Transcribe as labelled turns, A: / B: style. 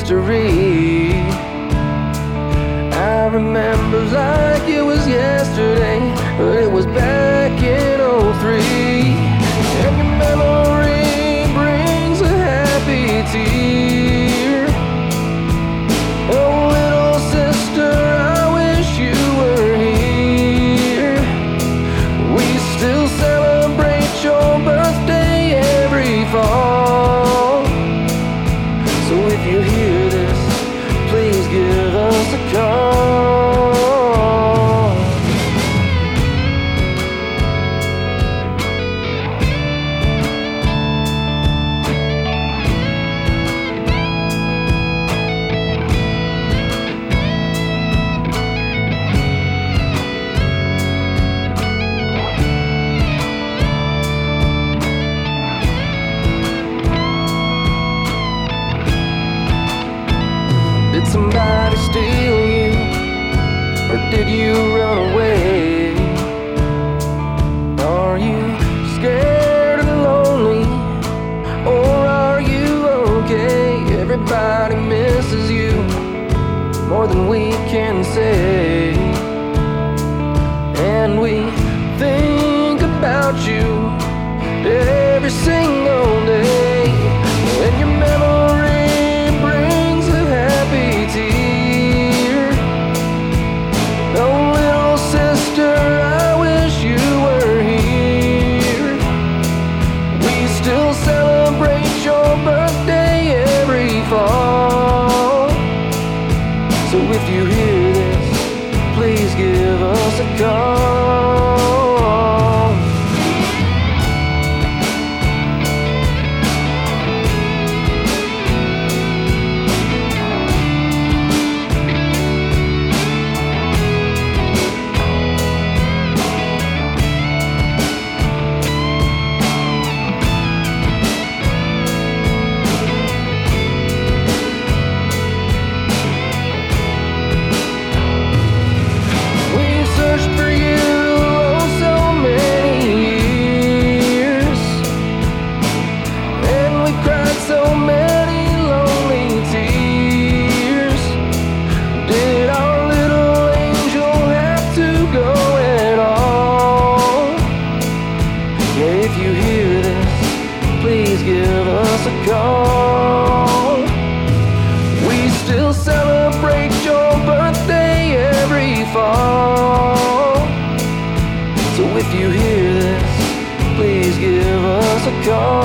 A: history. I remember like it was yesterday, but it was back in '03. Every memory brings a happy tear. Oh, little sister, I wish you were here. We still celebrate your birthday every fall. So if you hear this, please give us a call. Did somebody steal you, or did you run away? Are you scared and lonely, or are you okay? Everybody misses you more than we can say, and we think about you every single day. And your memory brings a happy tear. Oh, little sister, I wish you were here. We still celebrate your birthday every fall. So if you hear this, please give us a call. So many lonely tears. Did our little angel have to go at all? Yeah, if you hear this, please give us a call. We still celebrate your birthday every fall. So if you hear this, please give us a call.